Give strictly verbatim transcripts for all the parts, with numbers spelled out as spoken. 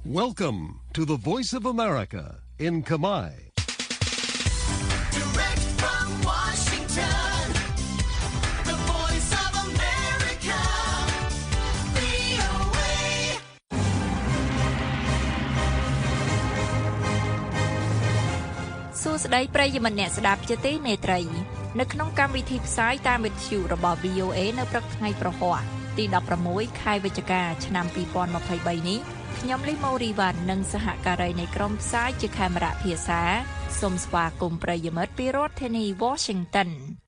Welcome to the Voice of America in Khmer. Direct from Washington, the Voice of America, វី អូ เอសួស្តីប្រិយមិត្តអ្នកស្ដាប់ជាទីមេត្រីនៅក្នុងកម្មវិធីផ្សាយតាមវិទ្យុរបស់ វី អូ เอ នៅព្រឹកថ្ងៃប្រហ័សទីដប់ប្រាំមួយខែវិច្ឆិកាឆ្នាំពីរពាន់ម្ភៃបីនេះខ្ញុំលីម៉ូរីវ៉ាន់និងសហការីនៃក្រុមផ្សាយជាខេមរៈភាសាសូមស្វាគមន៍ប្រិយមិត្តពីរដ្ឋធានី Washington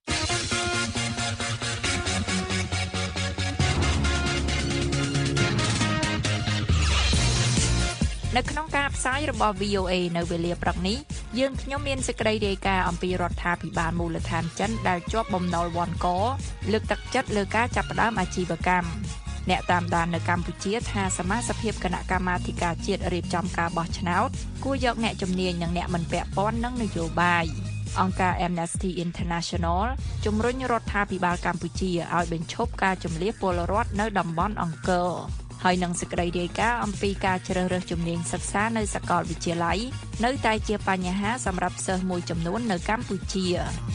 នៅក្នុងការផ្សាយរបស់ វី អូ เอ នៅវេលាព្រឹកនេះយើងខ្ញុំមានសេចក្តីរាយការណ៍អំពីរដ្ឋាភិបាលមូលដ្ឋានចិនដែលជាប់បំណុលវ៉ាន់កលើកទឹកចិត្តលើការចាប់ផ្ដើមអាជីវកម្មអ្នកតាមដាននៅកម្ពុជាថាសមាជិកភាពគណៈកម្មាធិការជាតិរៀបចំការបោះឆ្នោតគួរយកអ្នកជំនាញនិងអ្នកមិនពាក់ព័ន្ធនឹងនយោបាយអង្គការ Amnesty International ជំរុញរដ្ឋាភិបាលកម្ពុជាឲ្យបញ្ឈប់ការជម្លៀសពលរដ្ឋនៅតំបន់អង្គរហើយនឹងសេចក្តីរាយការណ៍អំពីការជ្រើសរើសជំនាញសិក្សានៅសាកលវិទ្យាល័យនៅតែជាបញ្ហាសម្រាប់សិស្សមួយចំនួននៅកម្ពុជា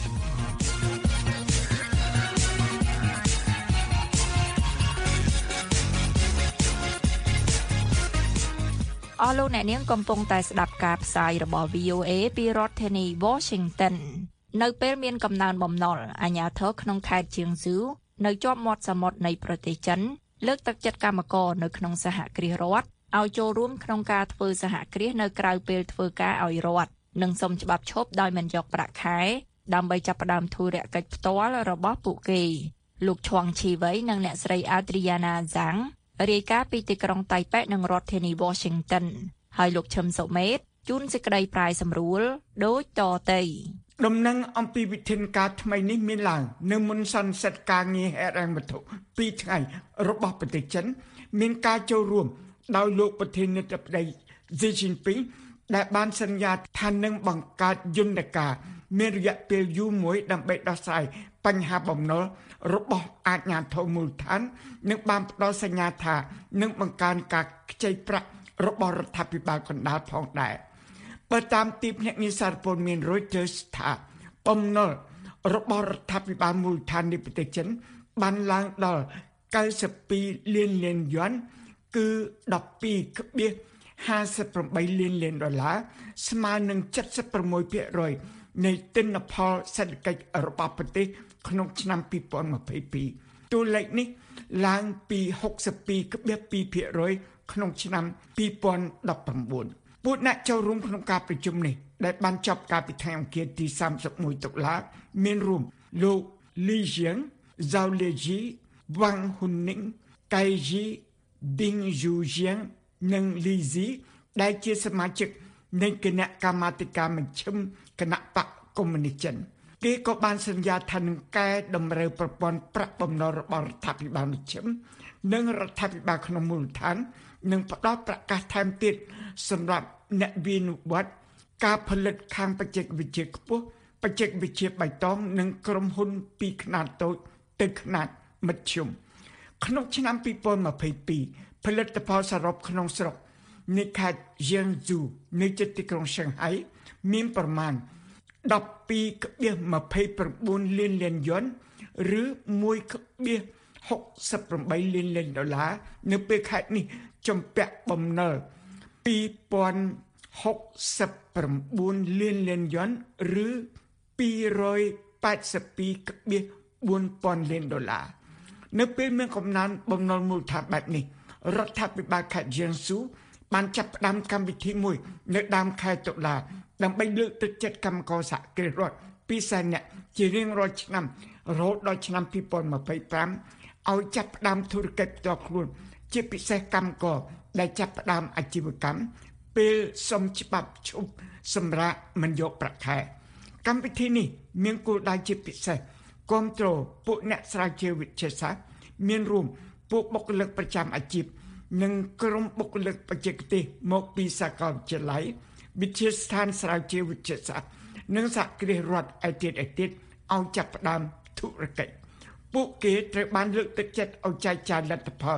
អស់លោកអ្នកនាងកំពុងតែស្ដាប់ការផ្សាយរបស់ វី អូ เอ ពីរដ្ឋធានី Washington នៅពេលមានកំណើនបំណុលអាជ្ញាធរក្នុងខេត្តជាងស៊ូនៅជាប់មាត់សមុទ្រនៃប្រទេសចិនលើកទឹកចិត្តកម្មករនៅក្នុងសហគ្រាសរដ្ឋឲ្យចូលរួមក្នុងការធ្វើសហគ្រាសនៅក្រៅពេលធ្វើការឲ្យរដ្ឋនិងសុំច្បាប់ឈប់ដោយមិនយកប្រាក់ខែដើម្បីចាប់ផ្ដើមធុរកិច្ចផ្ទាល់របស់ពួកគេលោកឈួងឈីវៃនិងអ្នកស្រី Adriana Zhang រាយការណ៍ពីទីក្រុងតៃប៉េនិងរដ្ឋធានី Washington ហើយលោកឈឹមសុមេតជូនសេចក្តីប្រាយសម្រួលដូចតទៅដំណឹងអំពីវិធានការថ្មីនេះមានឡើងនៅមុនសន្និសីទការងារហិរញ្ញវត្ថុពីរថ្ងៃរបស់ប្រទេសចិនមានការចូលរួមដោយលោកប្រធានាធិបតី Xi Jinping ដែលបានសន្យាថានឹងបង្កើតយន្តការមានរយៈពេលយូរមួយដើម្បីដោះស្រាយបញ្ហាបំណុលរបស់អាជ្ញាធរមូលដ្ឋាននិងបានផ្ដល់សញ្ញាថានឹងបង្កើនការខ្ចីប្រាក់របស់រដ្ឋាភិបាលកណ្ដាលផងដែរបើតាមទីភ្នាក់ងារសារព័ត៌មាន Reuters ថាបំណុលរបស់រដ្ឋាភិបាលមូលដ្ឋាននៃប្រទេសចិនបានឡើងដល់កៅសិបពីរលានលានយួនគឺដប់ពីរភាគហាសិបប្រាំបីលានលានដុល្លារស្មើនឹង ចិតសិបប្រាំមួយភាគរយ នៃទិន្នផលសេដ្ឋកិច្ចរបស់ប្រទេសក្នុងឆ្នាំពីរពាន់ម្ភៃពីរតួលេខនេះឡើងពីហុកសិបពីរភាគពីរភាគរយ ក្នុងឆ្នាំពីរពាន់ដប់ប្រាំបួនពួកអ្នកចូលរួមក្នុងការប្រជុំនេះដែលបានចប់កាលពីថ្ងៃអង្គារទីសាមសិបមួយតុលាមានរួមលោក Li Jiang, Zhao Leji, Wang Hunning, Cai Ji, Ding Zhujiang និង Li Zi ដែលជាសមាជិកនៃគណៈកម្មាធិការមជ្ឈិមគណៈបកកុម្មុយនីសចិនគេក៏បានសន្យាថានឹងកែតម្រូវប្រព័ន្ធប្រាក់បំណុលរបស់រដ្ឋាភិបាលមជ្ឈិមនិងរដ្ឋាភិបាលក្នុងមូលដ្ឋាននឹងផ្ដល់ប្រកាសថែមទៀតសម្រាប់អ្នកវិនិយោគការផលិតខាងបច្ចេកវិទ្យាខ្ពស់បច្ចេកវិទ្យាបៃតងនិងក្រុមហ៊ុនពីខ្នាតតូចទៅខ្នាតមធ្យមក្នុងឆ្នាំពីរពាន់ម្ភៃពីរផលិតផលសរុបក្នុងស្រុកនៃខេត្តយៀងស៊ូនៃជិតទីក្រុងសង្ហៃមានប្រមាណដប់ពីរភាគម្ភៃប្រាំបួនលានលានយួនឬមួយភាគហុកសិបប្រាំបីលានលានដុល្លារនៅពេលខេត្តនេះជំពាក់បំណុលពីរពាន់ហុកសិបប្រាំបួនលានលានយួនឬពីររយប៉ែតសិបពីរភាគបួនពាន់លានដុល្លារនៅពេលមានកំណើនបំណុលមូលដ្ឋានបែបនេះរដ្ឋាភិបាលខេត្តយៀងស៊ូបានចាប់ផ្ដើមកម្មវិធីមួយនៅដើមខែតុលាដើម្បីលើកទឹកចិត្តកម្មករសហគ្រាសរដ្ឋពីសែនអ្នកជារៀងរាល់ឆ្នាំរហូតដល់ឆ្នាំពីរពាន់ម្ភៃប្រាំឲ្យចាប់ផ្ដើមធុរកិច្ចផ្ទាល់ខ្លួនជាពិសេសកម្មករដែលចាប់ផ្ដើមអាជីវកម្មពេលសុំច្បាប់ឈប់សម្រាកមិនយកប្រាក់ខែកម្មវិធីនេះមានគោលដៅជាពិសេសគាំទ្រពួកអ្នកស្រាវជ្រាវវិទ្យាសាស្ត្រមានរួមពួកបុគ្គលិកប្រចាំអាជីពនិងក្រុមបុគ្គលិកបច្ចេកទេសមកពីសាកលវិទ្យាល័យវិទ្យាស្ថានស្រាវជ្រាវវិទ្យាសាស្ត្រនិងសហគ្រាសរដ្ឋឯទៀតឯទៀតឲ្យចាប់ផ្ដើមធុរកិច្ចពួកគេត្រូវបានលើកទឹកចិត្តឲ្យចែកចាយលទ្ធផល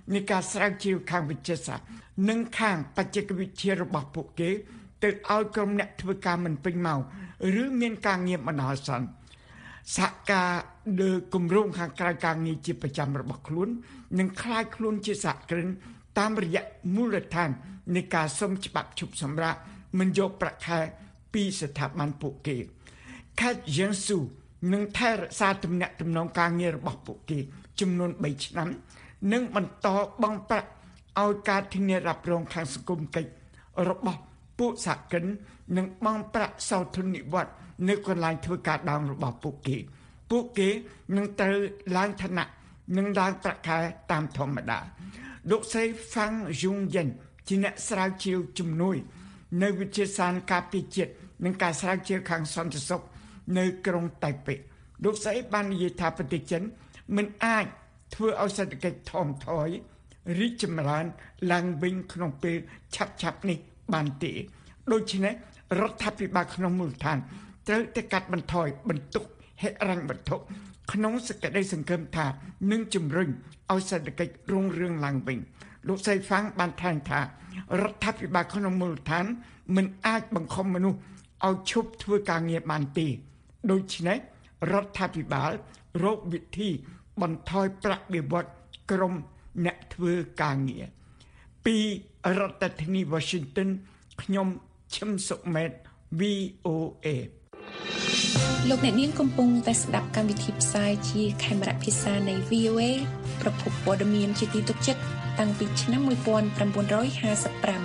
នៃការស្រាវជ្រាវខាងវិទ្យាសាស្ត្រនិងខាងបច្ចេកវិទ្យារបស់ពួកគេទៅឲ្យក្រុមអ្នកធ្វើការមិនពេញម៉ោងឬមានការងារបណ្ដោះអាសន្នសហការលើគម្រោងខាងក្រៅការងារជាប្រចាំរបស់ខ្លួននិងคล้ายខ្លួនជាសហគ្រិនតាមរយៈមូលដ្ឋាននៃការសុំច្បាប់ឈប់សម្រាកមិនយកប្រាក់ខែពីស្ថាប័នពួកគេខេតយ៉ាងស៊ូនឹងថែរក្សាទំនាក់ទំនងការងាររបស់ពួកគេចំនួនបីឆ្នាំនិងបន្តបង់ប្រាក់ឲ្យការធានារ៉ាប់រងខាងសង្គមកិច្ចរបស់ពួកសហគ្រិននិងបង់ប្រាក់សោធននិវត្តន៍នៅកន្លែងធ្វើការដើមរបស់ពួកគេពួកគេនឹងត្រូវឡើងឋានៈនិងឡើងប្រាក់ខែតាមធម្មតាលោកស្រី Fang Jung-yen ជាអ្នកស្រាវជ្រាវជំនួយនៅវិទ្យាសាស្ត្រការពារជាតិនិងការស្រាវជ្រាវខាងសន្តិសុខនៅក្រុងតៃប៉េលោកស្រីបាននិយាយថាប្រទេសចិនមិនអាចធ្វើឲ្យសេដ្ឋកិច្ចថមថយរីកចម្រើនឡើងវិញក្នុងពេលឆាប់ៗនេះបានទេដូច្នេះរដ្ឋាភិបាលក្នុងមូលដ្ឋានត្រូវតែកាត់បន្ថយបន្ទុកហិរញ្ញវត្ថុក្នុងសេចក្តីសង្ឃឹមថានឹងជំរុញឲ្យសេដ្ឋកិច្ចរុងរឿងឡើងវិញលោកស្រី Fang បានថ្លែងថារដ្ឋាភិបាលក្នុងមូលដ្ឋានមិនអាចបង្ខំមនុស្សឲ្យឈប់ធ្វើការងារបានទេដូច្នេះរដ្ឋាភិបាលរកវិធីបន្ថយប្រាក់បៀវត្សក្រុមអ្នកធ្វើការងារពីរដ្ឋធានី Washington ខ្ញុំឈឹមសុមេត វី អូ เอលោកអ្នកនាងកំពុងតែស្ដាប់កម្មវិធីផ្សាយជាខេមរៈភាសានៃ វី អូ เอ ប្រភពព័ត៌មានជាទីទុកចិត្តតាំងពីឆ្នាំmột nghìn chín trăm năm mươi lăm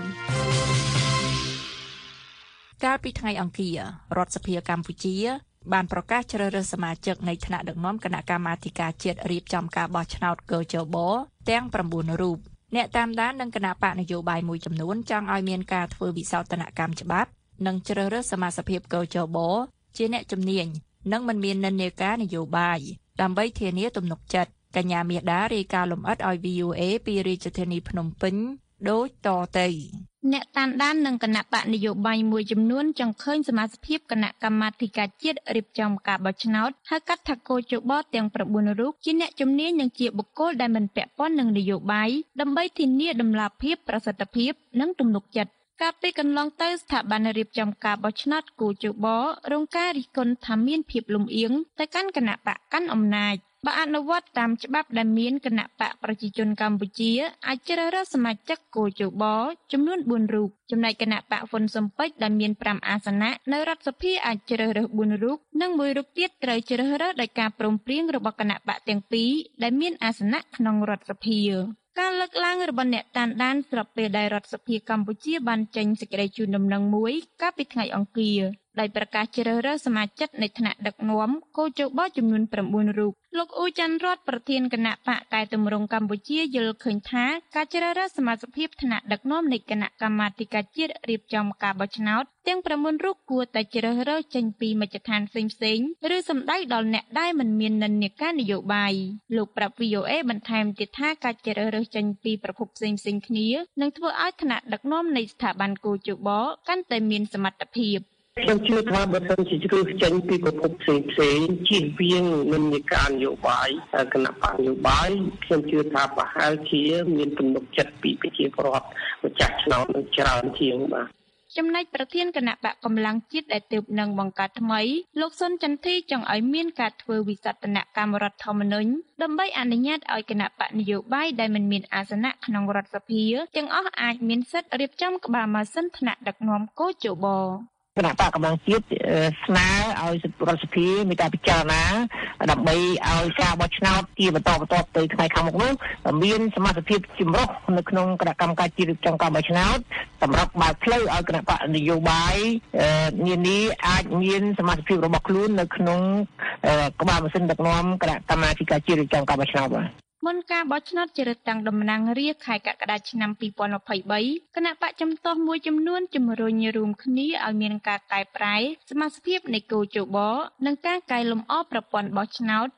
កាលពីថ្ងៃអង្គាររដ្ឋសភាកម្ពុជាបានប្រកាសជ្រើសរើសសមាជិកនៃថ្នាក់ដឹកនាំគណៈកម្មាធិការជាតិរៀបចំការបោះឆ្នោតកោជបទាំង៩រូបអ្នកតាមដាននឹងគណៈបកនយោបាយមួយចំនួនចង់ឲ្យមានការធ្វើវិសោធនកម្មច្បាប់និងជ្រើសរើសសមាជិកកោជបជាអ្នកជំនាញនិងមិនមាននិន្នាការនយោបាយដើម្បីធានាទំនុកចិត្តកញ្ញាមាសដារាយការណ៍លម្អិតឲ្យ វី អូ เอ ពីរាជធានីភ្នំពេញដូចតទៅអ្នកតាមដាននឹងគណៈបកនយោបាយមួយចំនួនចង់ឃើញសមាជិកគណៈកម្មាធិការជាតិរៀបចំការបោះឆ្នោតហៅកាត់ថាកោជបទាំង៩រូបជាអ្នកជំនាញនិងជាបុគ្គលដែលមិនពាក់ព័ន្ធនឹងនយោបាយដើម្បីធានាដំណាភៀបប្រសិទ្ធភាពនិងទំនុកចិត្តកាលពីកន្លងទៅស្ថាប័នរៀបចំការបោះឆ្នោតកោជបរងការរិះគន់ថាមានភាពលំអៀងទៅកាន់គណៈបកកាន់អំណាចបើអនុវត្តតាមច្បាប់ដែលមានគណៈបកប្រជាជនកម្ពុជាអាចជ្រើសរើសសមាជិកកោជបចំនួនបួនរូបចំណែកគណៈបកហ៊ុនស៊ុនពេជ្រដែលមានប្រាំអាសនៈនៅរដ្ឋសភាអាចជ្រើសរើសបួនរូបនិងមួយរូបទៀតត្រូវជ្រើសរើសដោយការព្រមព្រៀងរបស់គណៈបកទាំងពីរដែលមានអាសនៈក្នុងរដ្ឋសភាការលើកឡើងរបស់អ្នកតាមដានស្របពេលដែលរដ្ឋសភាកម្ពុជាបានចេញសេចក្តីជូនដំណឹងមួយកាលពីថ្ងៃអង្គារដោយប្រកាសជ្រើសរើសសមាជិកនៃថ្នាក់ដឹកនាំកោជបចំនួន៩រូបលោកអ៊ូច័ន្ទរតប្រធានគណៈបកកែតម្រង់កម្ពុជាយល់ឃើញថាការជ្រើសរើសសមាជិកថ្នាក់ដឹកនាំនៃគណៈកម្មាធិការជាតិរៀបចំការបោះឆ្នោតទាំង៩រូបគួរតែជ្រើសរើសចេញពីមជ្ឈដ្ឋានផ្សេងៗឬសម្ដៅដល់អ្នកដែលមិនមាននិន្នាការនយោបាយលោកប្រាប់ វី អូ เอ បន្ថែមទៀតថាការជ្រើសរើសចេញពីប្រភពផ្សេងៗគ្នានឹងធ្វើឲ្យថ្នាក់ដឹកនាំនៃស្ថាប័នកោជបកាន់តែមានសមត្ថភាពខ្ញុំជឿថាបើសិនជាជ្រើសចេញពីប្រភពផ្សេងផ្សេងជៀសវាងនិន្នាការនយោបាយគណៈបកនយោបាយខ្ញុំជឿថាប្រហែលជាមានទំនុកចិត្តពីប្រជាពលរដ្ឋម្ចាស់ឆ្នោតនឹងច្រើនជាងបាទចំណែកប្រធានគណៈបកកម្លាំងជាតិដែលទើបនឹងបង្កើតថ្មីលោកសុនចន្ទធីចង់ឲ្យមានការធ្វើវិសោធនកម្មរដ្ឋធម្មនុញ្ញដើម្បីអនុញ្ញាតឲ្យគណៈបកនយោបាយដែលមិនមានអាសនៈក្នុងរដ្ឋសភាទាំងអស់អាចមានសិទ្ធិរៀបចំក្បាលម៉ាស៊ីនថ្នាក់ដឹកនាំកោជបគណៈបកកម្លាំងជាតិស្នើឲ្យរដ្ឋសភាមានការពិចារណាដើម្បីឲ្យការបោះឆ្នោតជាបន្តបន្ទាប់ទៅថ្ងៃខាងមុខនោះមានសមាជិកចម្រុះនៅក្នុងគណៈកម្មការជាតិរៀបចំការបោះឆ្នោតសម្រាប់បើកផ្លូវឲ្យគណៈបកនយោបាយនានាអាចមានសមាជិករបស់ខ្លួននៅក្នុងក្បាលម៉ាស៊ីនដឹកនាំគណៈកម្មាធិការជាតិរៀបចំការបោះឆ្នោតបាទមុនការបោះឆ្នោតជ្រើសតាំងតំណាងរាស្ត្រខែកក្កដាឆ្នាំពីរពាន់ម្ភៃបីគណៈបកចំទាស់មួយចំនួនជំរុញរួមគ្នាឲ្យមានការកែប្រែសមាជិកនៃកោជបនិងការកែលម្អប្រព័ន្ធបោះឆ្នោត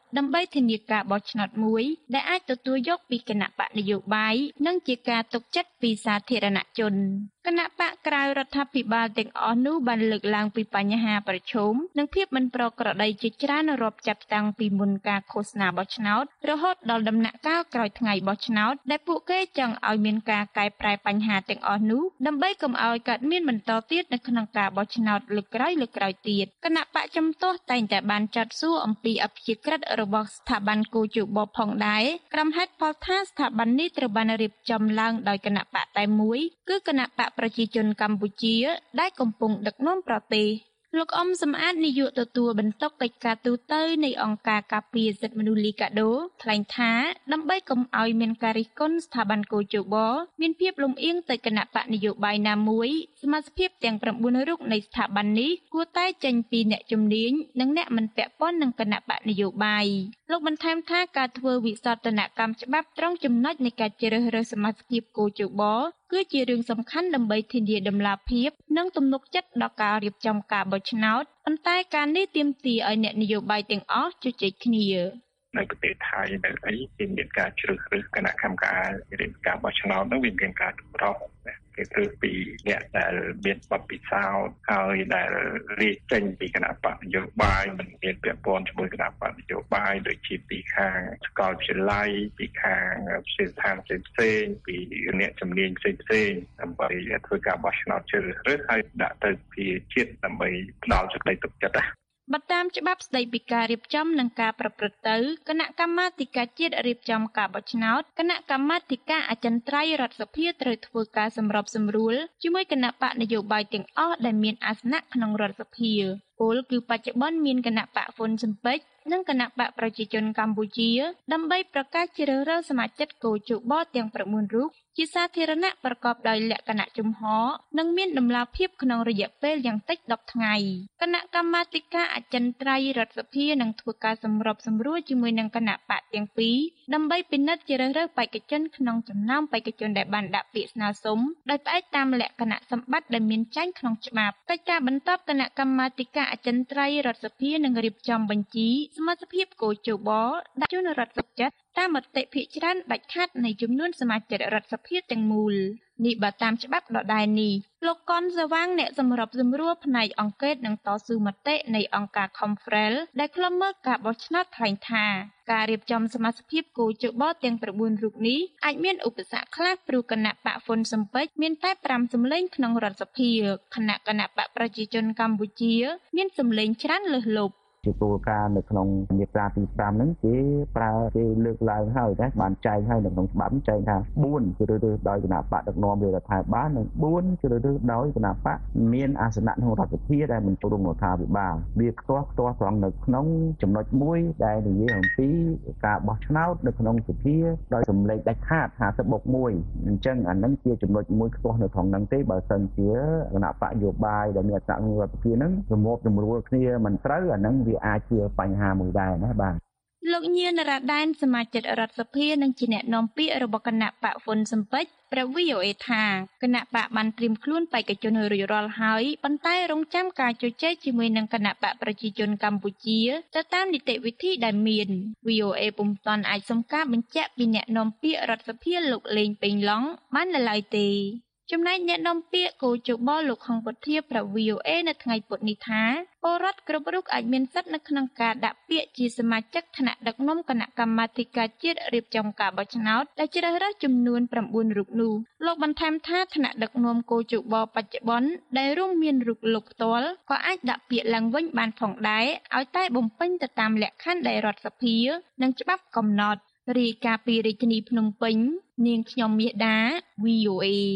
ដើម្បីធានាការបោះឆ្នោតមួយដែលអាចទទួលយកពីគណៈបកនយោបាយនិងជាការទុកចិត្តពីសាធារណជនគណៈបកក្រៅរដ្ឋាភិបាលទាំងអស់នោះបានលើកឡើងពីបញ្ហាប្រឈមនិងភាពមិនប្រក្រតីជាច្រើនរាប់ចាប់តាំងពីមុនការឃោសនាបោះឆ្នោតរហូតដល់ដំណាក់កាលក្រោយថ្ងៃបោះឆ្នោតដែលពួកគេចង់ឲ្យមានការកែប្រែបញ្ហាទាំងអស់នោះដើម្បីកុំឲ្យកើតមានបន្តទៀតនៅក្នុងការបោះឆ្នោតលើកក្រោយលើកក្រោយទៀតគណៈបកជំទាស់តែងតែបានចាត់សួរអំពីអព្យាក្រឹតរបស់ស្ថាប័នគូជបផងដែរក្រុមហេតុផលថាស្ថាប័ននេះត្រូវបានរៀបចំឡើងដោយគណៈបកតែមួយគឺគណៈបកប្រជាជនកម្ពុជាដែលកំពុងដឹកនាំប្រទេសលោកអ៊ំសំអាតនាយកទទួលបន្ទុកកិច្ចការទូតនៃអង្គការការពារសិទ្ធិមនុស្សលីកាដូថ្លែងថាដើម្បីកុំឲ្យមានការរិះគន់ស្ថាប័នគូជបមានភាពលំអៀងទៅគណៈបកនយោបាយណាមួយសមាជិកទាំង៩រូបនៃស្ថាប័ននេះគួរតែចេញពីអ្នកជំនាញនិងអ្នកមិនពាក់ព័ន្ធនឹងគណៈបកនយោបាយលោកបន្ថែមថាការធ្វើវិសោធនកម្មច្បាប់ត្រង់ចំណុចនៃការជ្រើសរើសសមាជិកគូជបគឺជារឿងសំខាន់ដើម្បីធានាដំណាភៀបនិងទំនុកចិត្តដល់ការរៀបចំការបោះឆ្នោតប៉ុន្តែការនេះទាមទារឲ្យអ្នកនយោបាយទាំងអស់ជជែកគ្នានៅប្រទេសថៃនៅអីគេមានការជ្រើសរើសគណៈកម្មការរៀបការបោះឆ្នោតនោះវាមានការចម្រុះគេធ្វើពីអ្នកដែលមានបទពិសោធន៍ហើយដែលរៀបចេញពីគណៈបកនយោបាយមិនមានពាក់ព័ន្ធជាមួយគណៈបកនយោបាយដូចជាពីខាងសាកលវិទ្យាល័យពីខាងវិទ្យាស្ថានផ្សេងៗពីអ្នកជំនាញផ្សេងៗដើម្បីធ្វើការបោះឆ្នោតជ្រើសរើសហើយដាក់ទៅជាជាតិដើម្បីផ្ដល់សេចក្តីទុកចិត្តណាបើតាមច្បាប់ស្តីពីការរៀបចំនិងការប្រព្រឹត្តទៅគណៈកម្មាធិការជាតិរៀបចំការបោះឆ្នោតគណៈកម្មាធិការអចិន្ត្រៃយ៍រដ្ឋសភាត្រូវធ្វើការសម្របសម្រួលជាមួយគណៈបកនយោបាយទាំងអស់ដែលមានអាសនៈក្នុងរដ្ឋសភាពលគឺបច្ចុប្បន្នមានគណៈបកហ៊ុនស៊ិនប៉ិចនិងគណៈបកប្រជាជនកម្ពុជាដើម្បីប្រកាសជ្រើសរើសសមាជិកគូជបទាំង៩រូបជាសាធារណៈប្រកបដោយលក្ខណៈជំហរនិងមានដំណាភៀបក្នុងរយៈពេលយ៉ាងតិចដប់ថ្ងៃគណៈកម្មាធិការអចិន្ត្រៃយ៍រដ្ឋសភានឹងធ្វើការសម្របសម្រួលជាមួយនឹងគណៈបកទាំងពីរដើម្បីពិនិត្យជ្រើសរើសបេក្ខជនក្នុងចំណោមបេក្ខជនដែលបានដាក់ពាក្យស្នើសុំដោយផ្អែកតាមលក្ខណៈសម្បត្តិដែលមានចែងក្នុងច្បាប់កិច្ចការបន្ទាប់គណៈកម្មាធិការអចិន្ត្រៃយ៍រដ្ឋសភានឹងរៀបចំបញ្ជីសមាជិកគូជបដាក់ជូនរដ្ឋសភាតាមមតិភាគច្រើនដាច់ខាតនៃចំនួនសមាជិករដ្ឋសភាទាំងមូលនេះបើតាមច្បាប់ដដែលនេះលោកកនសវាងអ្នកសម្របសម្រួលផ្នែកអង្គការនិងតស៊ូមតិនៃអង្គការ Confrel ដែលខ្លំមើលការបោះឆ្នោតថ្លែងថាការរៀបចំសមាជិកគូជបទាំង៩រូបនេះអាចមានឧបសគ្គខ្លះព្រោះគណៈបកហ៊ុនស៊ិនប៉ិចមានតែ៥សម្លេងក្នុងរដ្ឋសភាខណៈគណៈបកប្រជាជនកម្ពុជាមានសម្លេងច្រើនលើសលប់ជាគោលការណ៍នៅក្នុងមាត្រាទី៥ហ្នឹងគេប្រើគេលើកឡើងហើយណាបានចែងហើយនៅក្នុងច្បាប់ចែងថាបួនជ្រើសរើសដោយគណៈបកដឹកនាំរដ្ឋាភិបាលនិងបួនជ្រើសរើសដោយគណៈបកមានអាសនៈក្នុងរដ្ឋសភាដែលមិនចូលរួមរដ្ឋាភិបាលវាខ្ទាស់ខ្ទាស់ត្រង់នៅក្នុងចំណុចមួយដែលនិយាយអំពីការបោះឆ្នោតនៅក្នុងសភាដោយសម្លេងដាច់ខាតห้าสิบបូកមួយអញ្ចឹងអាហ្នឹងជាចំណុចមួយខ្ទាស់នៅក្នុងហ្នឹងទេបើសិនជាគណៈបកនយោបាយដែលមានអាសនៈក្នុងរដ្ឋសភាហ្នឹងសម្របសម្រួលគ្នាមិនត្រូវអាហ្នឹងវាអាចជាបញ្ហាមួយដែរណាបាទលោកញៀនរ៉ាដែនសមាជិករដ្ឋសភានិងជាអ្នកនាំពាក្យរបស់គណៈបកហ៊ុនស៊ិនប៉ិចប្រាប់ វី អូ អេ ថាគណៈបកបានត្រៀមខ្លួនបេក្ខជនរួចរាល់ហើយប៉ុន្តែរងចាំការជជែកជាមួយនឹងគណៈបកប្រជាជនកម្ពុជាទៅតាមនីតិវិធីដែលមាន វី អូ អេ ពុំទាន់អាចសុំការបញ្ជាក់ពីអ្នកនាំពាក្យរដ្ឋសភាលោកលេងពេញឡង់បាននៅឡើយទេចំណែកអ្នកនាំពាក្យគូជបលោកខុងពុធាប្រាប់ វី អូ អេ នៅថ្ងៃពុធនេះថាពលរដ្ឋគ្រប់រូបអាចមានសិទ្ធិនៅក្នុងការដាក់ពាក្យជាសមាជិកថ្នាក់ដឹកនាំគណៈកម្មាធិការជាតិរៀបចំការបោះឆ្នោតដែលជ្រើសរើសចំនួន៩រូបនោះលោកបន្ថែមថាថ្នាក់ដឹកនាំគូជបបច្ចុប្បន្នដែលរួមមានរូបលោកផ្ទាល់ក៏អាចដាក់ពាក្យឡើងវិញបានផងដែរឲ្យតែបំពេញទៅតាមលក្ខខណ្ឌដែលរដ្ឋសភានិងច្បាប់កំណត់រាយការណ៍ពីរាជធានីភ្នំពេញនាងខ្ញុំមាសដា វី អូ អេ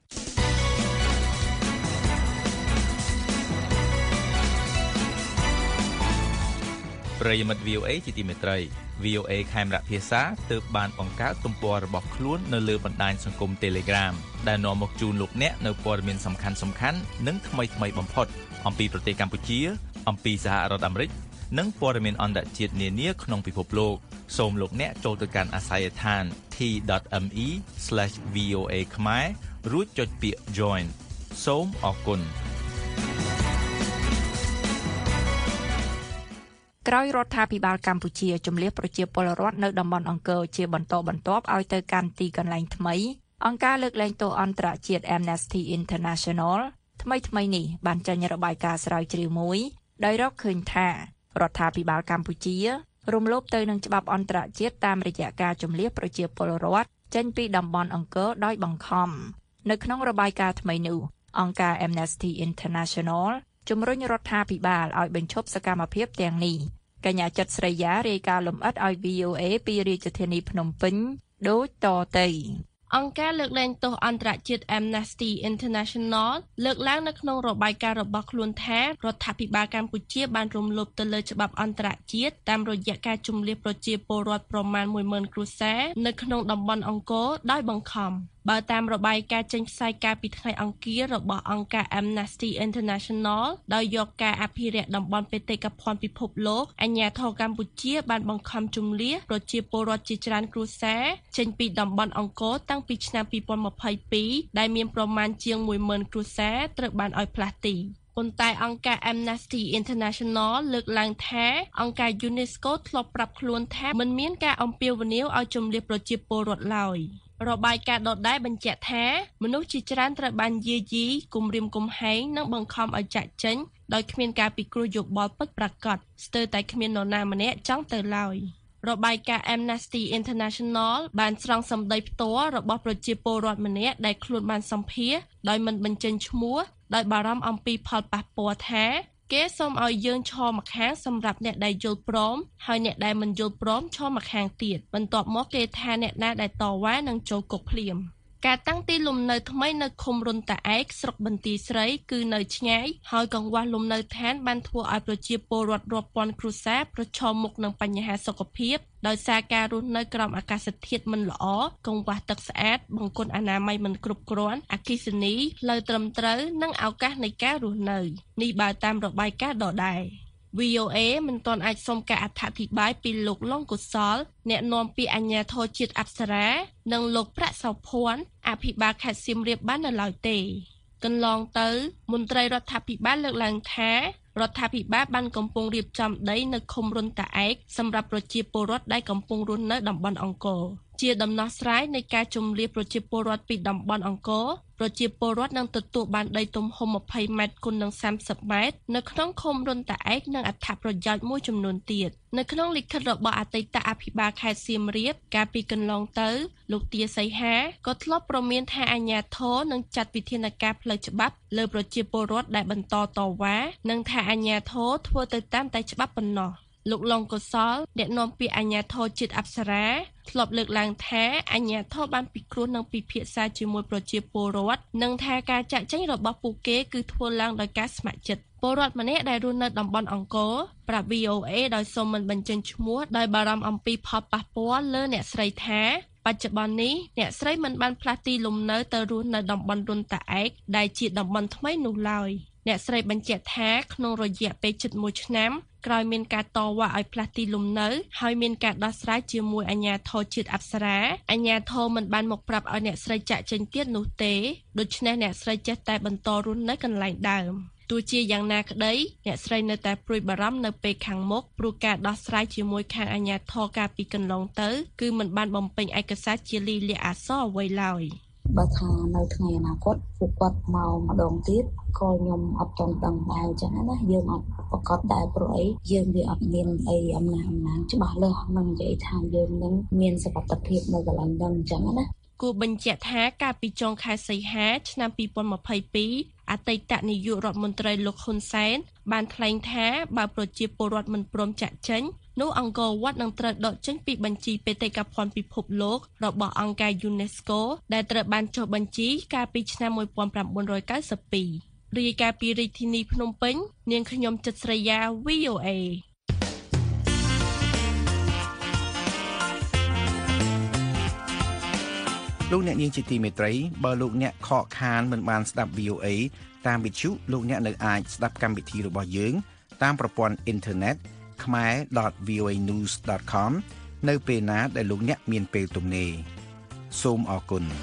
ប្រិយមិត្ត វី អូ អេ ជាទីមេត្រី វី អូ អេ ខេមរៈភាសាទើបបានបង្កើតទំព័ររបស់ខ្លួននៅលើបណ្ដាញសង្គម Telegram ដែលនាំមកជូនលោកអ្នកនៅព័ត៌មានសំខាន់ៗនិងថ្មីៗបំផុតអំពីប្រទេសកម្ពុជាអំពីសហរដ្ឋអាមេរិកនិងព័ត៌មានអន្តរជាតិនានាក្នុងពិភពលោកសូមលោកអ្នកចូលទៅកាន់អាសយដ្ឋាន t dot m e slash v o a ខ្មែររួចចុចពាក្យ Join សូមអរគុណគក្រោយរដ្ឋាភិបាលកម្ពុជាជំលះប្រជាពលរដ្ឋនៅតំបន់អង្គរជាបន្តបន្ទាប់ឲ្យទៅកាន់ទីកន្លែងថ្មីអង្គការលើកលែងទោសអន្តរជាតិ Amnesty International ថ្មីថ្មីនេះបានចេញរបាយការណ៍ស្រាវជ្រាវមួយដោយរកឃើញថារដ្ឋាភិបាលកម្ពុជារំលោភទៅនឹងច្បាប់អន្តរជាតិតាមរយៈការជំលះប្រជាពលរដ្ឋចេញពីតំបន់អង្គរដោយបង្ខំនៅក្នុងរបាយការណ៍ថ្មីនោះអង្គការ Amnesty International ជំរុញរដ្ឋាភិបាលឲ្យបញ្ឈប់សកម្មភាពទាំងនេះកញ្ញាចិត្តស្រីយ៉ារាយការណ៍លម្អិតឲ្យ វី អូ เอ ពីរាជធានីភ្នំពេញដូចតទៅអង្គការលើកលែងទោសអន្តរជាតិ Amnesty International លើកឡើងនៅក្នុងរបាយការណ៍របស់ខ្លួនថារដ្ឋាភិបាលកម្ពុជាបានរំលោភទៅលើច្បាប់អន្តរជាតិតាមរយៈការជំលះប្រជាពលរដ្ឋប្រមាណ មួយម៉ឺន គ្រួសារនៅក្នុងតំបន់អង្គរដោយបង្ខំបើតាមរបាយការណ៍ចេញផ្សាយកាលពីថ្ងៃអង្គាររបស់អង្គការ Amnesty International ដោយយកការអភិរក្សតំបន់បេតិកភណ្ឌពិភពលោកអាជ្ញាធរកម្ពុជាបានបង្ខំជំលះប្រជាពលរដ្ឋជាច្រើនគ្រួសារចេញពីតំបន់អង្គរតាំងពីឆ្នាំ ពីរពាន់ម្ភៃពីរ ដែលមានប្រមាណជាង មួយម៉ឺន គ្រួសារត្រូវបានឲ្យផ្លាស់ទីប៉ុន្តែអង្គការ Amnesty International លើកឡើងថាអង្គការ UNESCO ធ្លាប់ប្រាប់ខ្លួនថាមិនមានការអំពាវនាវឲ្យជំលះប្រជាពលរដ្ឋឡើយរបាយការណ៍ដដែលបញ្ជាក់ថាមនុស្សជាច្រើនត្រូវបានយាយីគំរាមកំហែងនិងបង្ខំឲ្យចាកចេញដោយគ្មានការពិគ្រោះយោបល់ពិតប្រាកដស្ទើរតែគ្មាននរណាម្នាក់ចង់ទៅឡើយរបាយការណ៍ Amnesty International បានស្រង់សម្ដីផ្ទាល់របស់ប្រជាពលរដ្ឋម្នាក់ដែលខ្លួនបានសម្ភាសន៍ដោយមិនបញ្ចេញឈ្មោះដោយបារម្ភអំពីផលប៉ះពាល់ថាគេសូមឲ្យយើងឈរម្ខាងសម្រាប់អ្នកដែលយល់ព្រមហើយអ្នកដែលមិនយល់ព្រមឈរម្ខាងទៀតបន្ទាប់មកគេថាអ្នកណាដែលតវ៉ានឹងចូលគុកភ្លាមការតាំងទីលំនៅថ្មីនៅឃុំរុនតាឯកស្រុកបន្ទាយស្រីគឺនៅឆ្ងាយហើយកង្វះលំនៅឋានបានធ្វើឲ្យប្រជាពលរដ្ឋរាប់ពាន់គ្រួសារប្រឈមមុខនឹងបញ្ហាសុខភាពដោយសារការរស់នៅក្រោមអាកាសធាតុមិនល្អកង្វះទឹកស្អាតបង្គន់អនាម័យមិនគ្រប់គ្រាន់អគ្គិសនីផ្លូវត្រឹមត្រូវនិងឱកាសនៃការរស់នៅនេះបើតាមរបាយការណ៍ដដែល វី អូ เอ មិនទាន់អាចសុំការអធិប្បាយពីលោកលងកុសលអ្នកនាំពាក្យអាជ្ញាធរជាតិអប្សរានិងលោកប្រាក់សោភ័ណ្ឌអភិបាលខេត្តសៀមរាបបាននៅឡើយទេកន្លងទៅមន្ត្រីរដ្ឋាភិបាលលើកឡើងថារដ្ឋាភិបាលបានកំពុងរៀបចំដីនៅឃុំរុនតាឯកសម្រាប់ប្រជាពលរដ្ឋដែលកំពុងរស់នៅតំបន់អង្គរជាដំណោះស្រាយនៃការជំលះប្រជាពលរដ្ឋពីតំបន់អង្គរប្រជាពលរដ្ឋនឹងទទួលបានដីទំហំម្ភៃម៉ែត្រគុណនឹងសាមសិបម៉ែត្រនៅក្នុងឃុំរុនតាឯកនិងអត្ថប្រយោជន៍មួយចំនួនទៀតនៅក្នុងលិខិតរបស់អតីតអភិបាលខេត្តសៀមរាបកាលពីកន្លងទៅលោកទាសីហាក៏ធ្លាប់ប្រមានថាអាជ្ញាធរនឹងចាត់វិធានការផ្លូវច្បាប់លើប្រជាពលរដ្ឋដែលបន្តតវ៉ានិងថាអាជ្ញាធរធ្វើទៅតាមតែច្បាប់ប៉ុណ្ណោះលោកលងកុសលអ្នកនាំពាក្យអាជ្ញាធរជាតិអប្សរាធ្លាប់លើកឡើងថាអាជ្ញាធរបានពិគ្រោះនឹងពិភាក្សាជាមួយប្រជាពលរដ្ឋនិងថាការចាក់ចែងរបស់ពួកគេគឺធ្វើឡើងដោយការស្ម័គ្រចិត្តពលរដ្ឋម្នាក់ដែលរស់នៅតំបន់អង្គរប្រាប់ វី អូ เอ ដោយសូមមិនបញ្ចេញឈ្មោះដោយបារម្ភអំពីផលប៉ះពាល់លើអ្នកស្រីថាបច្ចុប្បន្ននេះអ្នកស្រីមិនបានផ្លាស់ទីលំនៅទៅរស់នៅតំបន់រុនតាឯកដែលជាតំបន់ថ្មីនោះឡើយអ្នកស្រីបញ្ជាក់ថាក្នុងរយៈពេលជិតមួយឆ្នាំក្រោយមានការតវ៉ាឲ្យផ្លាស់ទីលំនៅហើយមានការដោះស្រាយជាមួយអាជ្ញាធរជាតិអប្សរាអាជ្ញាធរមិនបានមកប្រាប់ឲ្យអ្នកស្រីចាក់ចេញទៀតនោះទេដូច្នេះអ្នកស្រីចេះតែបន្តរស់នៅកន្លែងដើមទោះជាយ៉ាងណាក្តីអ្នកស្រីនៅតែព្រួយបារម្ភនៅពេលខាងមុខព្រោះការដោះស្រាយជាមួយខាងអាជ្ញាធរកាលពីកន្លងទៅគឺមិនបានបំពេញឯកសារជាលិលាអក្សរអ្វីឡើយបើថានៅថ្ងៃអនាគតពួកគាត់មកម្ដងទៀតក៏ខ្ញុំអត់ទាន់ដឹងដែរអញ្ចឹងណាយើងអត់ប្រកាសដែរព្រោះអីយើងវាអត់មានអីអំណាចអំណាចច្បាស់លាស់នឹងនិយាយថាយើងនឹងមានសុខភាពនៅកន្លែងហ្នឹងអញ្ចឹងណាគូបញ្ជាក់ថាកាលពីចុងខែសីហាឆ្នាំពីរពាន់ម្ភៃពីរអតីតនាយករដ្ឋមន្ត្រីលោកហ៊ុនសែនបានថ្លែងថាបើប្រជាពលរដ្ឋមិនព្រមចាក់ចេញនោះអង្គរវត្តនឹងត្រូវដកចេញពីបញ្ជីបេតិកភណ្ឌពិភពលោករបស់អង្គការ UNESCO ដែលត្រូវបានចុះបញ្ជីកាលពីឆ្នាំmột nghìn chín trăm chín mươi haiរាយការណ៍ពីរាជធានីភ្នំពេញនាងខ្ញុំចិត្តស្រីយ៉ា វី អូ เอលោកអ្នកនាងជាទីមេត្រីបើលោកអ្នកខកខានមិនបានស្ដាប់ វី អូ เอ តាមវិទ្យុលោកអ្នកនៅអាចស្ដាប់កម្មវិធីរបស់យើងតាមប្រព័ន្ធអ៊ីនធឺណិត khmer dot v o a news dot com នៅពេលណាដែលលោកអ្នកមានពេលទំនេរសូមអរគុណ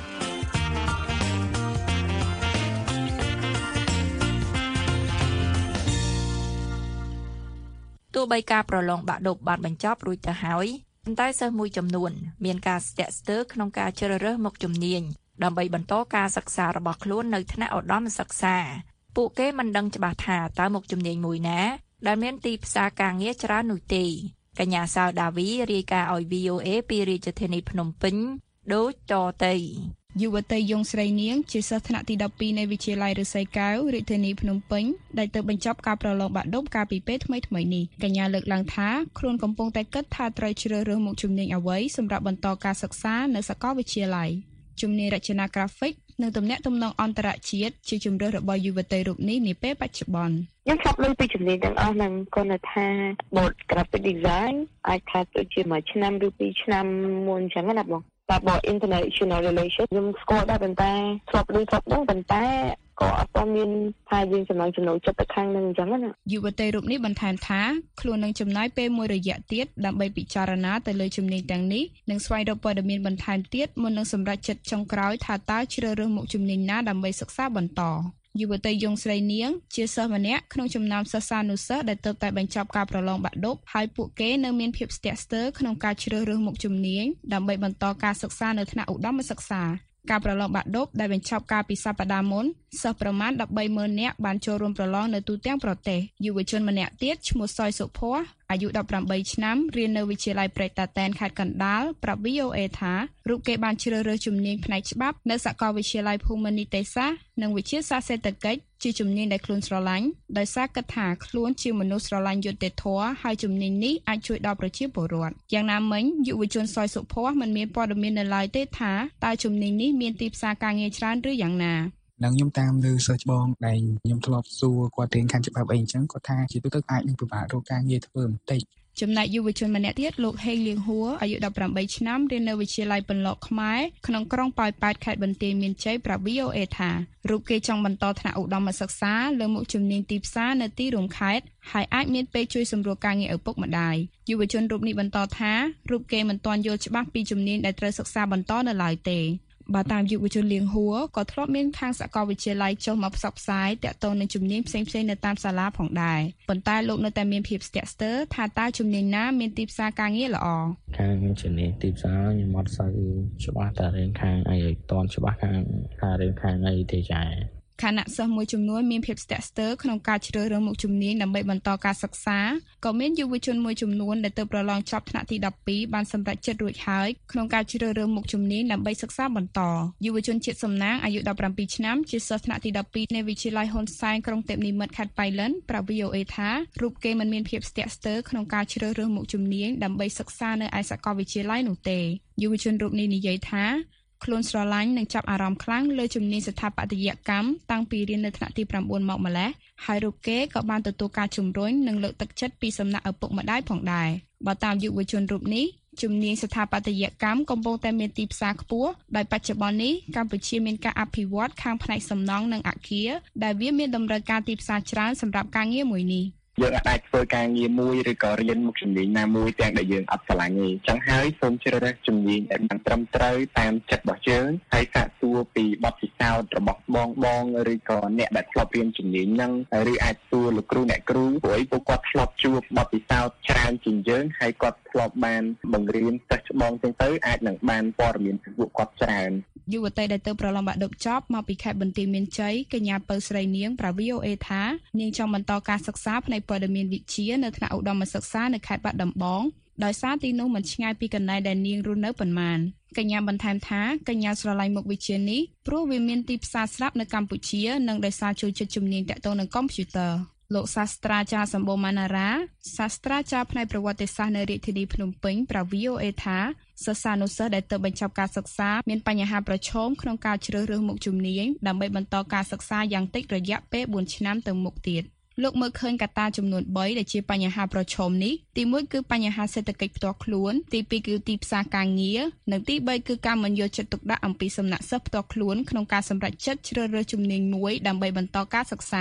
ទោះបីការប្រឡងបាក់ឌុបបានបញ្ចប់រួចទៅហើយប៉ុន្តែសិស្សមួយចំនួនមានការស្ទាក់ស្ទើរក្នុងការជ្រើសរើសមុខជំនាញដើម្បីបន្តការសិក្សារបស់ខ្លួននៅថ្នាក់ឧត្តមសិក្សាពួកគេមិនដឹងច្បាស់ថាតើមុខជំនាញមួយណាដែលមានទីផ្សារការងារច្រើននោះទេកញ្ញាសាវដាវីរាយការណ៍ឲ្យ វី អូ អេ ពីរាជធានីភ្នំពេញដូចតទៅយុវតីយងស្រីនាងជាសិស្សថ្នាក់ទីដប់ពីរនៃវិទ្យាល័យឫស្សីកែវរាជធានីភ្នំពេញដែលទៅបញ្ចប់ការប្រឡងបាក់ឌុបកាលពីពេលថ្មីៗនេះកញ្ញាលើកឡើងថាខ្លួនកំពុងតែគិតថាត្រូវជ្រើសរើសមុខជំនាញអ្វីសម្រាប់បន្តការសិក្សានៅសាកលវិទ្យាល័យជំនាញរចនាក្រាហ្វិកនិងទំនាក់ទំនងអន្តរជាតិជាជំរើសរបស់យុវតីរូបនេះនាពេលបច្ចុប្បន្នខ្ញុំឆ្លប់លើពីជំនាញទាំងអស់ហ្នឹងគាត់ថា board graphic design អាចថាទៅជាមួយឆ្នាំឬពីរឆ្នាំមុនអញ្ចឹងណាបងតែបើ international relation ខ្ញុំស្គាល់ដែរប៉ុន្តែឆ្លប់លើឆ្លប់ហ្នឹងប៉ុន្តែក៏អត់ទាន់មានថាយើងចំណងចំណូលចិត្តទៅខាងហ្នឹងអញ្ចឹងណាយុវតីរូបនេះបន្ថែមថាខ្លួននឹងចំណាយពេលមួយរយៈទៀតដើម្បីពិចារណាទៅលើជំនាញទាំងនេះនិងស្វែងរកព័ត៌មានបន្ថែមទៀតមុននឹងសម្រេចចិត្តចុងក្រោយថាតើជ្រើសរើសមុខជំនាញណាដើម្បីសិក្សាបន្តយុវតីយងស្រីនាងជាសិស្សម្នាក់ក្នុងចំណោមសិស្សានុសិស្សដែលទើបតែបញ្ចប់ការប្រឡងបាក់ឌុបហើយពួកគេនៅមានភាពស្ទាក់ស្ទើរក្នុងការជ្រើសរើសមុខជំនាញដើម្បីបន្តការសិក្សានៅថ្នាក់ឧត្តមសិក្សាការប្រឡងបាក់ឌុបដែលបញ្ចប់កាលពីសប្តាហ៍មុនសិស្សប្រមាណ ដប់បីម៉ឺន នាក់បានចូលរួមប្រឡងនៅទូទាំងប្រទេសយុវជនម្នាក់ទៀតឈ្មោះសយសុភ័ក្រអាយុដប់ប្រាំបីឆ្នាំរៀននៅវិទ្យាល័យព្រែកតាតែនខេត្តកណ្ដាលប្រាប់ វី អូ អេ ថារូបគេបានជ្រើសរើសជំនាញផ្នែកច្បាប់នៅសាកលវិទ្យាល័យភូមិន្ទនីតិសាស្ត្រនិងវិទ្យាសាស្ត្រសេដ្ឋកិច្ចជាជំនាញដែលខ្លួនស្រឡាញ់ដោយសារគិតថាខ្លួនជាមនុស្សស្រឡាញ់យុត្តិធម៌ហើយជំនាញនេះអាចជួយដល់ប្រជាពលរដ្ឋយ៉ាងណាមិញយុវជនសយសុភ័ក្រមិនមានព័ត៌មាននៅឡើយទេថាតើជំនាញនេះមានទីផ្សារការងារច្រើនឬយ៉ាងណានឹងខ្ញុំតាមលើសិស្សច្បងដែលខ្ញុំធ្លាប់សួរគាត់រៀនខាងច្បាប់អីអញ្ចឹងគាត់ថាជាទូទៅអាចនឹងពិបាករកការងារធ្វើបន្តិចចំណែកយុវជនម្នាក់ទៀតលោកហេងលៀងហួរអាយុដប់ប្រាំបីឆ្នាំរៀននៅវិទ្យាល័យបន្លកខ្មែរក្នុងក្រុងប៉ោយប៉ែតខេត្តបន្ទាយមានជ័យប្រាប់ វី អូ អេ ថារូបគេចង់បន្តថ្នាក់ឧត្តមសិក្សាលើមុខជំនាញទីផ្សារនៅទីរួមខេត្តហើយអាចមានពេលជួយសម្រួលការងារឪពុកម្ដាយយុវជនរូបនេះបន្តថារូបគេមិនទាន់យល់ច្បាស់ពីជំនាញដែលត្រូវសិក្សាបន្តនៅឡើយទេបើតាមយុវជនលៀងហួរក៏ធ្លាប់មានខាងសាកលវិទ្យាល័យចុះមកផ្សព្វផ្សាយតាក់ទងនឹងជំនាញផ្សេងៗនៅតាមសាលាផងដែរប៉ុន្តែលោកនៅតែមានភាពស្ទាក់ស្ទើរថាតើជំនាញណាមានទីផ្សារការងារល្អខាងជំនាញទីផ្សារខ្ញុំអត់សូវច្បាស់តែរៀនខាងអីឲ្យតន់ច្បាស់ខាងថារៀនខាងអីទេចា៎ខណៈសិស្សមួយចំនួនមានភាពស្ទាក់ស្ទើរក្នុងការជ្រើសរើសមុខជំនាញដើម្បីបន្តការសិក្សាក៏មានយុវជនមួយចំនួនដែលទើបប្រឡងចប់ថ្នាក់ទីដប់ពីរបានសម្រេចចិត្តរួចហើយក្នុងការជ្រើសរើសមុខជំនាញដើម្បីសិក្សាបន្តយុវជនជាតិសំណាងអាយុដប់ប្រាំពីរឆ្នាំជាសិស្សថ្នាក់ទីដប់ពីរនៃវិទ្យាល័យហ៊ុនសែនក្រុងទេពនិមិត្តខេត្តប៉ៃលិនប្រាប់ វី អូ អេ ថារូបគេមិនមានភាពស្ទាក់ស្ទើរក្នុងការជ្រើសរើសមុខជំនាញដើម្បីសិក្សានៅឯសាកលវិទ្យាល័យនោះទេយុវជនរូបនេះនិយាយថាខ្លួនស្រឡាញ់និងចាប់អារម្មណ៍ខ្លាំងលើជំនាញស្ថាបត្យកម្មតាំងពីរៀននៅថ្នាក់ទីប្រាំបួនមកម្ល៉េះហើយរូបគេក៏បានទទួលការជំរុញនិងលើកទឹកចិត្តពីសំណាក់ឪពុកម្ដាយផងដែរបើតាមយុវជនរូបនេះជំនាញស្ថាបត្យកម្មកំពុងតែមានទីផ្សារខ្ពស់ដោយបច្ចុប្បន្ននេះកម្ពុជាមានការអភិវឌ្ឍខាងផ្នែកសំណង់និងអគារដែលវាមានតម្រូវការទីផ្សារច្រើនសម្រាប់ការងារមួយនេះយើងអាចធ្វើការងារមួយឬក៏រៀនមុខជំនាញណាមួយទាំងដែលយើងអត់ស្រឡាញ់ទេអញ្ចឹងហើយសូមជ្រើសរើសជំនាញដែលបានត្រឹមត្រូវតាមចិត្តរបស់យើងហើយសាកសួរពីបទពិសោធន៍របស់បងបងឬក៏អ្នកដែលធ្លាប់រៀនជំនាញហ្នឹងឬអាចសួរលោកគ្រូអ្នកគ្រូព្រោះពួកគាត់ធ្លាប់ជួបបទពិសោធន៍ច្រើនជាងយើងហើយគាត់ធ្លាប់បានបង្រៀនសិស្សច្បងទាំងទៅអាចនឹងបានព័ត៌មានពីពួកគាត់ច្រើនយុវតីដែលទៅប្រឡងបាក់ឌុបចប់មកពីខេត្តបន្ទាយមានជ័យកញ្ញាពៅស្រីនាងប្រាប់ វី អូ អេ ថានាងចង់បន្តការសិក្សាផ្នែកព័ត៌មានវិទ្យានៅថ្នាក់ឧត្តមសិក្សានៅខេត្តបាត់ដំបងដោយសារទីនោះមិនឆ្ងាយពីកន្លែងដែលនាងរស់នៅប៉ុន្មានកញ្ញាបន្ថែមថាកញ្ញាស្រឡាញ់មុខវិជ្ជានេះព្រោះវាមានទីផ្សារស្រាប់នៅកម្ពុជានិងដោយសារចូលចិត្តជំនាញទាក់ទងនឹងកុំព្យូទ័រលោកសាស្ត្រាចារ្យសម្បូរម៉ាណារ៉ាសាស្ត្រាចារ្យផ្នែកប្រវត្តិសាស្ត្រនៅរាជធានីភ្នំពេញប្រាប់ វី អូ អេ ថាសិស្សានុសិស្សដែលទើបបញ្ចប់ការសិក្សាមានបញ្ហាប្រឈមក្នុងការជ្រើសរើសមុខជំនាញដើម្បីបន្តការសិក្សាយ៉ាងតិចរយៈពេលបួនឆ្នាំទៅមុខទៀតលោកមើលឃើញកត្តាចំនួនបីដែលជាបញ្ហាប្រឈមនេះទីមួយគឺបញ្ហាសេដ្ឋកិច្ចផ្ទាល់ខ្លួនទីពីរគឺទីផ្សារការងារនិងទីបីគឺការមិនយកចិត្តទុកដាក់អំពីសំណាក់សិស្សផ្ទាល់ខ្លួនក្នុងការសម្រេចចិត្តជ្រើសរើសជំនាញមួយដើម្បីបន្តការសិក្សា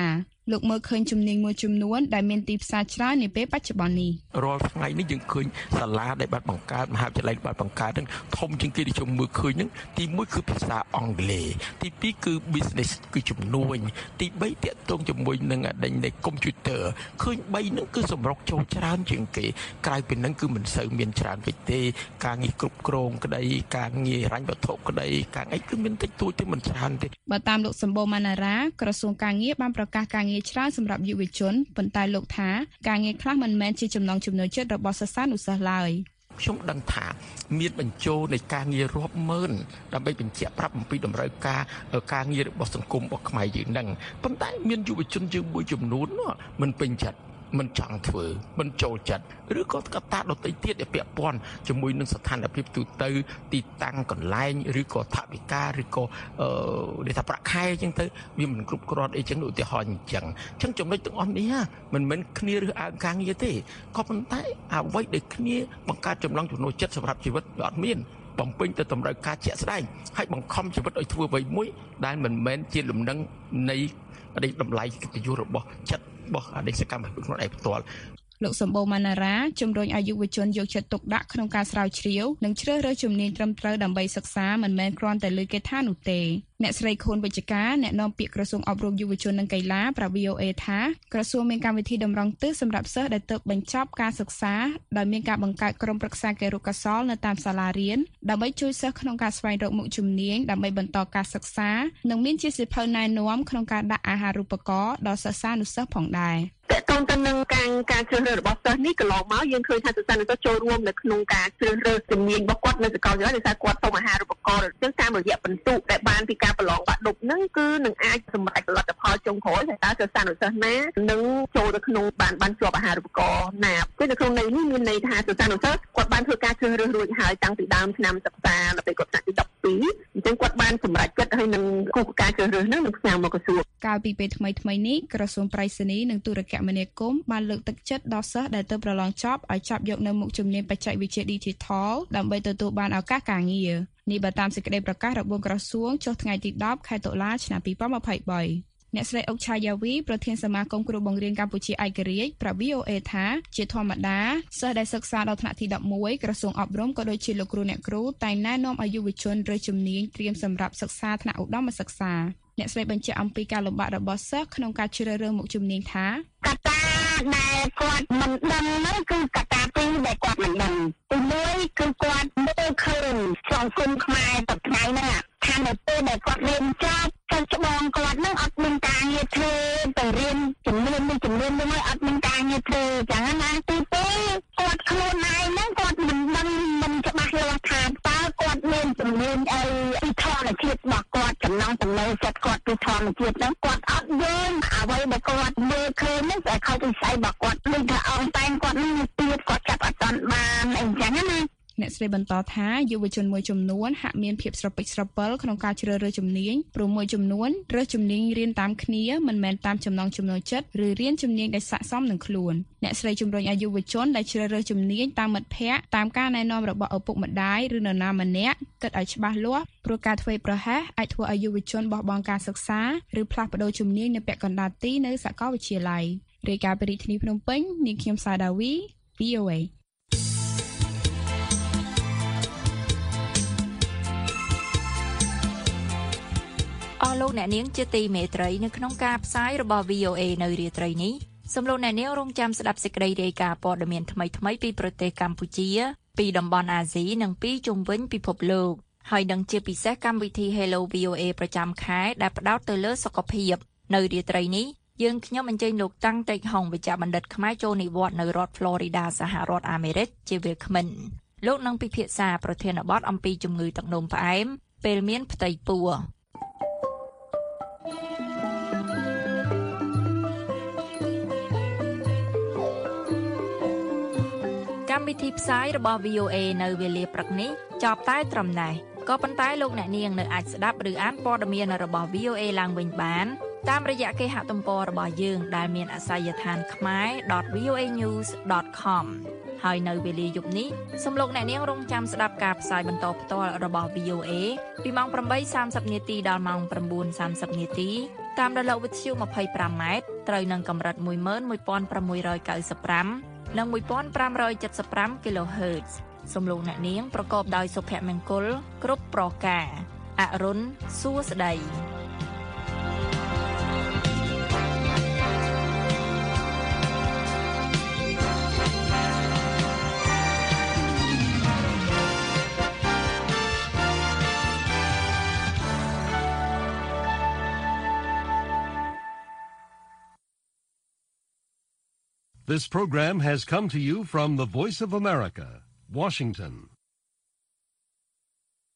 លោកមើលឃើញជំនាញមួយចំនួនដែលមានទីផ្សារច្រើននាពេលបច្ចុប្បន្ននេះរាល់ថ្ងៃនេះយើងឃើញសាលាដែលបានបង្កើតមហាវិទ្យាល័យបានបង្កើតហ្នឹងធំជាងគេដែលខ្ញុំមើលឃើញហ្នឹងទីមួយគឺភាសាអង់គ្លេសទីពីរគឺ business គឺជំនួញទីបីតាក់ទងជាមួយនឹងដេញនៃ computer ឃើញបីហ្នឹងគឺសម្រុកចូលច្រើនជាងគេក្រៅពីហ្នឹងគឺមិនសូវមានច្រើនពេកទេការងារគ្រប់គ្រងក្តីការងាររញ្ញវត្ថុក្តីការអីគឺមានតិចតួចទេមិនច្រើនទេបើតាមលោកសម្បូរម៉ាណារ៉ាក្រសួងការងារបានប្រកាសការងារច្រើនសម្រាប់យុវជនប៉ុន្តែលោកថាការងារខ្លះមិនមែនជាចំណង់ចំណូលចិត្តរបស់សិស្សានុសិស្សឡើយខ្ញុំដឹងថាមានបញ្ចូលនៃការងាររាប់ម៉ឺនដើម្បីបញ្ជាក់ប្រាប់អំពីតម្រូវការការងាររបស់សង្គមរបស់ខ្មែរយើងហ្នឹងប៉ុន្តែមានយុវជនយើងមួយចំនួនមិនពេញចិត្តមិនចង់ធ្វើមិនចូលចិត្តឬក៏កត្តាដទៃទៀតដែលពាក់ព័ន្ធជាមួយនឹងស្ថានភាពទូទៅទីតាំងកន្លែងឬក៏ថវិកាឬក៏អឺដែលថាប្រាក់ខែអញ្ចឹងទៅវាមិនគ្រប់គ្រាន់អីចឹងឧទាហរណ៍អញ្ចឹងអញ្ចឹងចំណុចទាំងអស់នេះមិនមែនគ្នាឬអើងការងារទេក៏ប៉ុន្តែអ្វីដែលគ្នាបង្កើតចំណង់ចំណូលចិត្តសម្រាប់ជីវិតវាអត់មានបំពេញទៅតម្រូវការជាក់ស្ដែងហើយបង្ខំជីវិតឲ្យធ្វើអ្វីមួយដែលមិនមែនជាលំនឹងនៃតម្លៃកិត្តិយសរបស់ចិត្តរបស់អតីតសកម្មភាពខ្លួនឯងផ្ទាល់លោកសម្បូរម៉ាណារ៉ាជំរុញឲ្យយុវជនយកចិត្តទុកដាក់ក្នុងការស្រាវជ្រាវនិងជ្រើសរើសជំនាញត្រឹមត្រូវដើម្បីសិក្សាមិនមែនគ្រាន់តែលើគេថានោះទេអ្នកស្រីខួនវិជ្ជការអ្នកនាំពាក្យក្រសួងអប់រំយុវជននិងកីឡាប្រាប់ វី អូ អេ ថាក្រសួងមានកម្មវិធីតម្រង់ទិសសម្រាប់សិស្សដែលទើបបញ្ចប់ការសិក្សាដោយមានការបង្កើតក្រុមប្រឹក្សាគរុកោសល្យនៅតាមសាលារៀនដើម្បីជួយសិស្សក្នុងការស្វែងរកមុខជំនាញដើម្បីបន្តការសិក្សានិងមានជាសៀវភៅណែនាំក្នុងការដាក់អាហារូបករណ៍ដល់សិស្សានុសិស្សផងដែរតើតើទៅនឹងការការជ្រើសរើសរបស់សិស្សនេះកន្លងមកយើងឃើញថាសិស្សានុសិស្សចូលរួមនៅក្នុងការជ្រើសរើសជំនាញរបស់គាត់នៅសាកលវិទ្យាល័យដោយសារគាត់សុំអាហារូបករណ៍អញ្ចឹងតាមរយៈបន្ទុកដែលបានពីការប្រឡងបាក់ឌុបហ្នឹងគឺនឹងអាចសម្រេចលទ្ធផលចុងក្រោយថាតើសិស្សានុសិស្សណានឹងចូលទៅក្នុងបានបានជាប់អាហារូបករណ៍ណាគឺនៅក្នុងន័យនេះមានន័យថាសិស្សានុសិស្សគាត់បានធ្វើការជ្រើសរើសរួចហើយតាំងពីដើមឆ្នាំសិក្សាដល់ពេលគាត់ថ្នាក់ទីដប់ពីរអញ្ចឹងគាត់បានសម្រេចចិត្តហើយនឹងគោលការណ៍ជ្រើសរើសហ្នឹងនឹងផ្សាយមកក្រសួងកាលពីពេលថ្មីថ្មីនេះក្រសួងប្រៃសណីនិងទូរគមនាគមន៍បានលើកទឹកចិត្តដល់សិស្សដែលទើបប្រឡងចប់ឲ្យចាប់យកនៅមុខជំនាញបច្ចេកវិទ្យា Digital ដើម្បីទទួលបានឱកាសការងារនេះបើតាមសេចក្តីប្រកាសរបស់ក្រសួងចុះថ្ងៃទីដប់ខែតុលាឆ្នាំពីរពាន់ម្ភៃបីអ្នកស្រីអុកឆាយាវីប្រធានសមាគមគ្រូបង្រៀនកម្ពុជាឯករាជ្យប្រាប់ វី អូ អេ ថាជាធម្មតាសិស្សដែលសិក្សាដល់ថ្នាក់ទីដប់មួយក្រសួងអប់រំក៏ដូចជាលោកគ្រូអ្នកគ្រូតែងណែនាំឲ្យយុវជនរើសជំនាញត្រៀមសម្រាប់សិក្សាថ្នាក់ឧត្តមសិក្សាអ្នកស្រីបញ្ជាក់អំពីការលំបាករបស់សិស្សក្នុងការជ្រើសរើសមុខជំនាញថាកត្តាដែលគាត់មិនដឹងនោះគឺកត្តាពីរដែលគាត់មិនដឹងទីមួយគឺគាត់មើលឃើញសង្គមខ្មែរសប្តាហ៍នេះថានៅពេលដែលគាត់រៀនចប់ចុះច្បងគាត់នឹងអត់មានការងារធ្វើទៅរៀនជំនាញមួយជំនាញមួយអត់មានការងារធ្វើចឹងណាទីពីរគាត់ខ្លួនឯងហ្នឹងគាត់មិនដឹងមិនច្បាស់លាស់ថាតើគាត់មានជំនាញអីពីធម្មជាតិរបស់គាត់ចំណងចំណូលចិត្តគាត់ពីធម្មជាតិហ្នឹងគាត់អត់យល់អ្វីដែលគាត់មើលឃើញហ្នឹងតែខុសវិស័យរបស់គាត់ដូចថាអងតែងគាត់នឹងទៀតគាត់ចាប់អត់តាន់បានអីចឹងណាអ្នកស្រីបន្តថាយុវជនមួយចំនួនហាក់មានភាពស្រពេចស្រពិលក្នុងការជ្រើសរើសជំនាញព្រោះមួយចំនួនរើសជំនាញរៀនតាមគ្នាមិនមែនតាមចំណង់ចំណូលចិត្តឬរៀនជំនាញដែលស័ក្តិសមនឹងខ្លួនអ្នកស្រីជំរុញឲ្យយុវជនដែលជ្រើសរើសជំនាញតាមមិត្តភ័ក្តិតាមការណែនាំរបស់ឪពុកម្ដាយឬនរណាម្នាក់គិតឲ្យច្បាស់លាស់ព្រោះការធ្វើប្រហែសអាចធ្វើឲ្យយុវជនបោះបង់ការសិក្សាឬផ្លាស់ប្ដូរជំនាញនៅពាក់កណ្ដាលទីនៅសាកលវិទ្យាល័យរាយការណ៍ពីរាជធានីភ្នំពេញនាងខ្ញុំសាដាវី វី អូ អេអស់លោកអ្នកនាងជាទីមេត្រីនៅក្នុងការផ្សាយរបស់ វី អូ អេ នៅរាត្រីនេះសូមលោកអ្នកនាងរងចាំស្ដាប់សេចក្តីរាយការណ៍ព័ត៌មានថ្មីៗពីប្រទេសកម្ពុជាពីតំបន់អាស៊ីនិងពីជុំវិញពិភពលោកហើយនឹងជាពិសេសកម្មវិធី Hello វី អូ អេ ប្រចាំខែដែលផ្ដោតទៅលើសុខភាពនៅរាត្រីនេះយើងខ្ញុំអញ្ជើញលោកតាំងតេកហុងវិជ្ជបណ្ឌិតខ្មែរចូលនិវត្តន៍នៅរដ្ឋ Florida សហរដ្ឋអាមេរិកជាវាគ្មិនលោកនឹងពិភាក្សាប្រធានបទអំពីជំងឺទឹកនោមផ្អែមពេលមានផ្ទៃពោះកម្មវិធីផ្សាយរបស់ វី អូ អេ នៅវេលាព្រឹកនេះចប់តែត្រឹមណេះក៏ប៉ុន្តែលោកអ្នកនាងនៅអាចស្ដាប់ឬអានព័ត៌មានរបស់ វី អូ អេ ឡើងវិញបានតាមរយៈគេហទំព័ររបស់យើងដែលមានអាសយដ្ឋាន ខ្មែរ ដត វី អូ អេ news ដត com ហើយនៅវេលាយប់នេះសូមលោកអ្នកនាងរងចាំស្ដាប់ការផ្សាយបន្តផ្ទាល់របស់ វី អូ เอ ពីម៉ោង ប្រាំបីសាមសិប នាទីដល់ម៉ោង ៩ សាមសិប នាទីតាមរលកវិទ្យុ ម្ភៃប្រាំ ម៉ែត្រត្រូវនឹងកម្រិត មួយម៉ឺនមួយពាន់ប្រាំមួយរយកៅសិបប្រាំ និង មួយពាន់ប្រាំរយចិតសិបប្រាំ kHz សូមលោកអ្នកនាងប្រកបដោយសុភមង្គលគ្រប់ប្រការអរុនសួស្តី This program has come to you from the Voice of America, Washington.